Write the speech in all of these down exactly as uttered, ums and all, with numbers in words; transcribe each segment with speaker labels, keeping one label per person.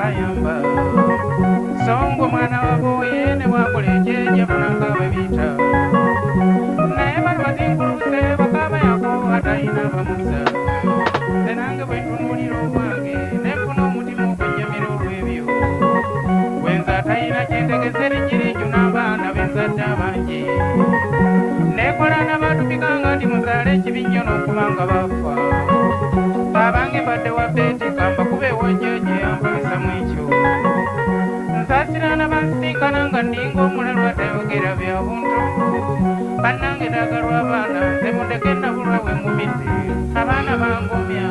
Speaker 1: kayamba songo mwana waboye ne wakolejeje funanga babita naye bali bazinkuluse bakaba yako ataina bamusa senange bwetunulira obwange nefuna omutima okwenjamira olw'ebyo wenza ataina kyentegezeri njiriju n'abaana benzadde abangi nekola n'abatupikanga ndi muzaale ekibi nnyo n'okubanga bafa abange badde wabbeeti kamba kuba ewonjeje yampabisa mu ekyo nsaasirana bansinkana nga ndinga omulalwa tayogera bya buntu bannange daagalwa abaana nze mundeke nabulwa we ngumidde abaana bangomya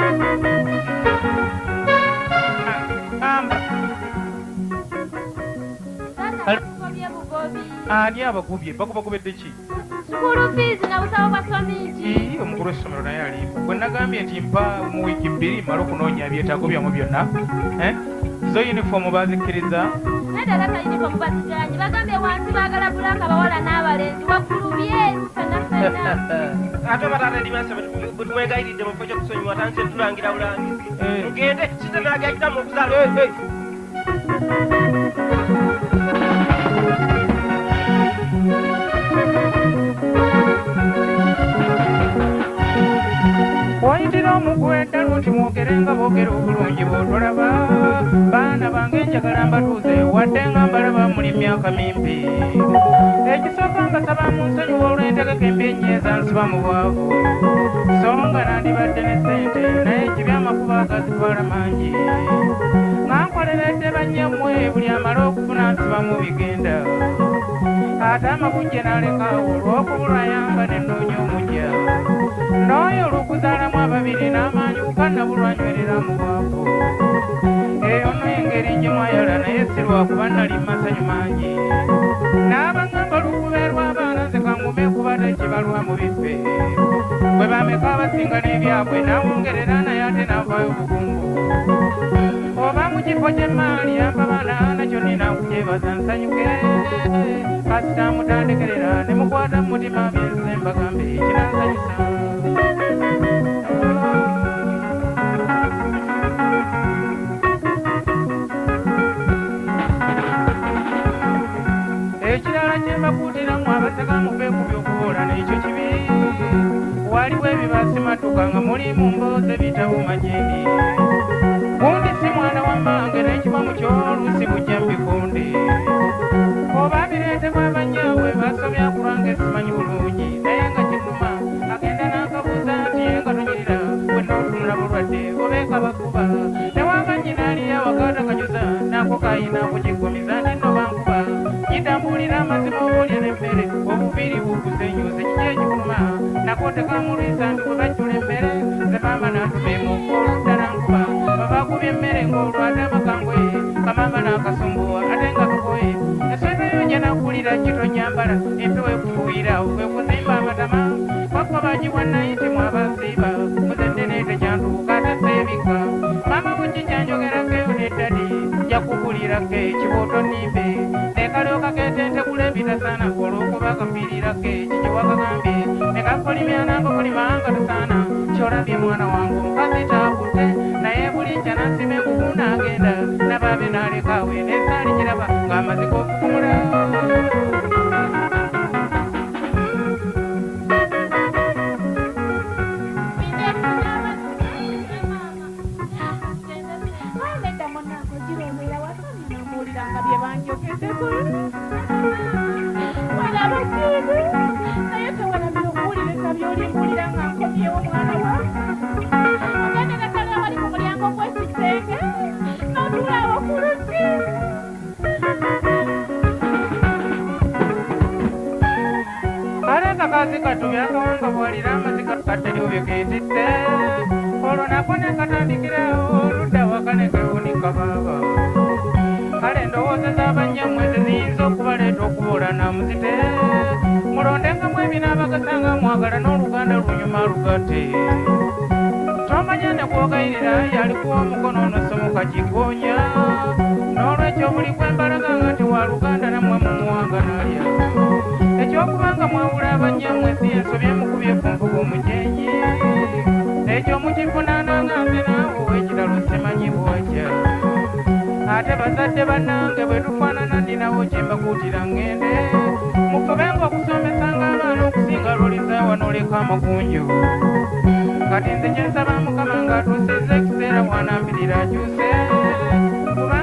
Speaker 1: ani abagubye bakubakubedde ki
Speaker 2: Sukulu fees na busawo basomiji.
Speaker 1: Omukulu w'essomero naye alimba bwe nagambye nti mpa mu wiiki bbiri mala okunoonya ebyetaago byamu byonna zo yunifoomu bazikkiriza
Speaker 2: naddala ka yunifoomu baziganye bagambye wansi baagala bulaka bawala n'abalenzi waggulu byezi fenna fenna
Speaker 3: ate bataata ndibansa bwe tumwegayiridde mu kifo ky'okusonyiwa tanse tulangira bulangizi mugende kize naagayitamu okuzaala
Speaker 1: wayitira omugwedda luti mwogerenga boogera obulungi bw'otolaba baana bange njagala mbatuuze wadde nga mbalaba muli myaka mimpi ekisooka nga saba mu nsonyiwa olw'entegeka embi ennyiza nsiba mu bwavu so nga nandibadde ne ssente naye ekibi amakuba agazitwala mangi nga nkoleredde bannyammwe buli amala okufuna nsiba mu bigenda ate amabujje n'alekaawo olw'okubulwayanga ne nnoonya omujja n'oyo olukuzaalamu ababiri n'amaanyi kukannabulwanywerera mu bwavu eyo no engeri gye mwayala naye si lwakuba nali masanyu mangi n'abagamba lukube lw'abaana nze kangume kubadde ekibalwa mu biffe bwe bameka abasinga n'ebyabwe n'awongerera naye ate n'avaayo obugungu oba mu kifo ky'emmaali yampa baana nakyo ninakukyebaza nsanyuke kasita mutandekerera ne mukwata mu mutima byenze mbagambe ekinansanyusa ekirala kyembakuutiramu abatagamu beekubya okuwola n'ekyo kibi waliwo ebibasimatuka nga mulimu mboozi ebitabo magindi gundi si mwana wa mmange n'ekiba mu kyoluusi bujja mbikundi oba bireetebwa abanyaawe basobya kulanga esimanyi bulungi naye nga kinuma agenda n'akabuuza nti ye nga tonyirira bwe nootunula bulwadde obeeka bakuba newanga nnyina aliya wakaata kanyuza nako kayina kukigumiza nti nno bankuba kitambulira amazima obuulya n'emmere obubiri bukuzenyuze kiki ekikuma nako tekamulwisa nti bwe bajjula emmere ze maama n'atubeemu oluddala nkuba babakubya emmere ng'olwate amakangwe kamama n'akasumbuwa ate nga kakoye esweta yo gye nakulira kitonyambala empewo ekufuuyira okuzimba amatama kwakwa bagibwa nayitimu abasiiba muzendeneete kyantuuka ate seebika maama bukijjanjogerako eyo neddadi jakugulirako ekibuuto nimbe nekalyoka ketentegula ebitasaana olw'okuba kafiirirako ekiki wakagambye nekakolimyananga okulimanga tosaana kyolabye mwana wange omukazi taakutte naye buli nkya nasima enkuku n'agenda nabaabe n'alekaawe nesaali kiraba ng'amaze okukumula akazi katubya akawanga bwalira amazika kataliwo byekeetidde olwo nako ne katandikirawo oludda waka ne kewunika baaba kale endowooza z'abanyammwe teziyinza okubaleeta okubola namuzite mulondengamu ebinaabagasanga mwagala n'oluganda lunyuma lugatte tomanya ne kwogayirira yalikuwa omukono onosomoka kigoonya n'olwekyo buli kwembalaga nga nti wa luganda nammwe mumuwanga nalya ekyokubanga mwawula abanyammwe si ensobye mukubye ku nvuga omujenyi ekyo mukivunaananga nze naawe ekiralo simanyi bwajja ate bazadde bannange bwe tufaanana ndinawo kye mbakuutira ngende mufubenga okusomesanga abaana okusinga lwoliza wanoleka amagunju kati nze kye nsaba mukama ng'atuusizza ekiseera mwanambirira akyuse kuba